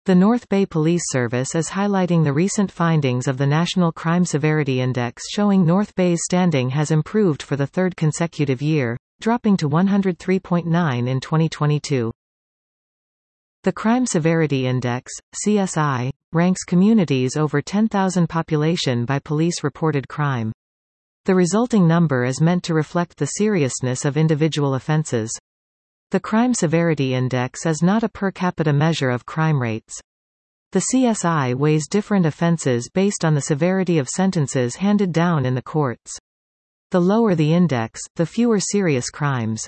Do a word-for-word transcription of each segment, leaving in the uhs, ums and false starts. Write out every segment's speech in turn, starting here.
The North Bay Police Service is highlighting the recent findings of the National Crime Severity Index showing North Bay's standing has improved for the third consecutive year, dropping to one hundred three point nine in twenty twenty-two. The Crime Severity Index, C S I, ranks communities over ten thousand population by police-reported crime. The resulting number is meant to reflect the seriousness of individual offenses. The Crime Severity Index is not a per capita measure of crime rates. The C S I weighs different offenses based on the severity of sentences handed down in the courts. The lower the index, the fewer serious crimes.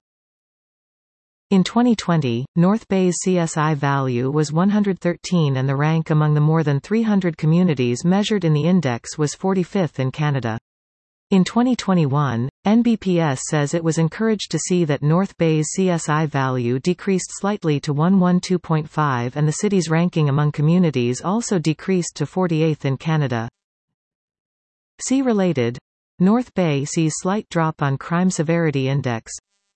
In twenty twenty, North Bay's C S I value was one hundred thirteen and the rank among the more than three hundred communities measured in the index was forty-fifth in Canada. In twenty twenty-one, N B P S says it was encouraged to see that North Bay's C S I value decreased slightly to one hundred twelve point five and the city's ranking among communities also decreased to forty-eighth in Canada. See related. North Bay sees slight drop on Crime Severity Index.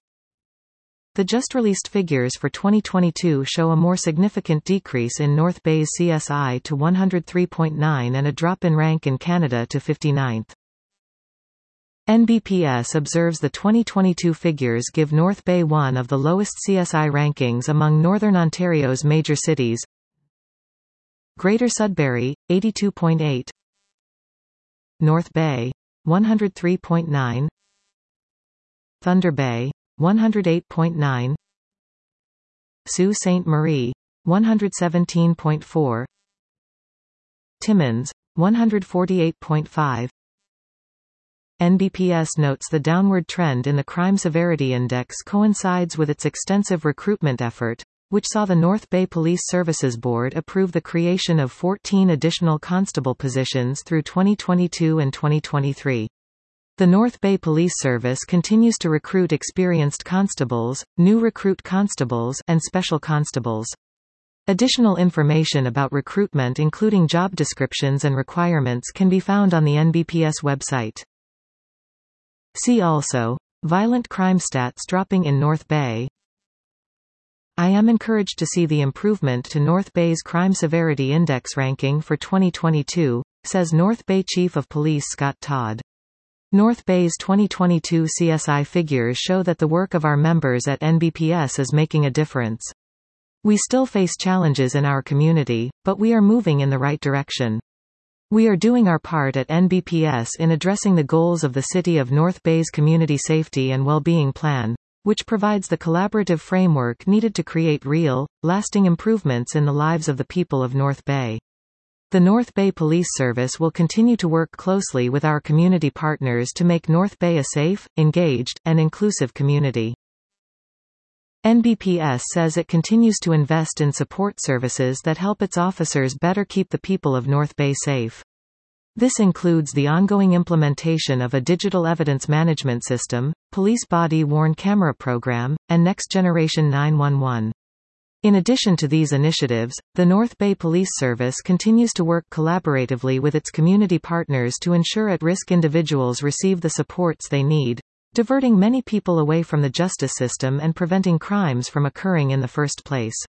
The just-released figures for twenty twenty-two show a more significant decrease in North Bay's C S I to one hundred three point nine and a drop in rank in Canada to fifty-ninth. N B P S observes the twenty twenty-two figures give North Bay one of the lowest C S I rankings among Northern Ontario's major cities. Greater Sudbury, eighty-two point eight. North Bay, one hundred three point nine. Thunder Bay, one hundred eight point nine. Sault Ste. Marie, one hundred seventeen point four. Timmins, one hundred forty-eight point five. N B P S notes the downward trend in the Crime Severity Index coincides with its extensive recruitment effort, which saw the North Bay Police Services Board approve the creation of fourteen additional constable positions through twenty twenty-two and twenty twenty-three. The North Bay Police Service continues to recruit experienced constables, new recruit constables, and special constables. Additional information about recruitment including job descriptions and requirements can be found on the N B P S website. See also, violent crime stats dropping in North Bay. I am encouraged to see the improvement to North Bay's Crime Severity Index ranking for twenty twenty-two, says North Bay Chief of Police Scott Todd. North Bay's twenty twenty-two C S I figures show that the work of our members at N B P S is making a difference. We still face challenges in our community, but we are moving in the right direction. We are doing our part at N B P S in addressing the goals of the City of North Bay's Community Safety and Wellbeing Plan, which provides the collaborative framework needed to create real, lasting improvements in the lives of the people of North Bay. The North Bay Police Service will continue to work closely with our community partners to make North Bay a safe, engaged, and inclusive community. N B P S says it continues to invest in support services that help its officers better keep the people of North Bay safe. This includes the ongoing implementation of a digital evidence management system, police body-worn camera program, and next-generation nine one one. In addition to these initiatives, the North Bay Police Service continues to work collaboratively with its community partners to ensure at-risk individuals receive the supports they need, diverting many people away from the justice system and preventing crimes from occurring in the first place.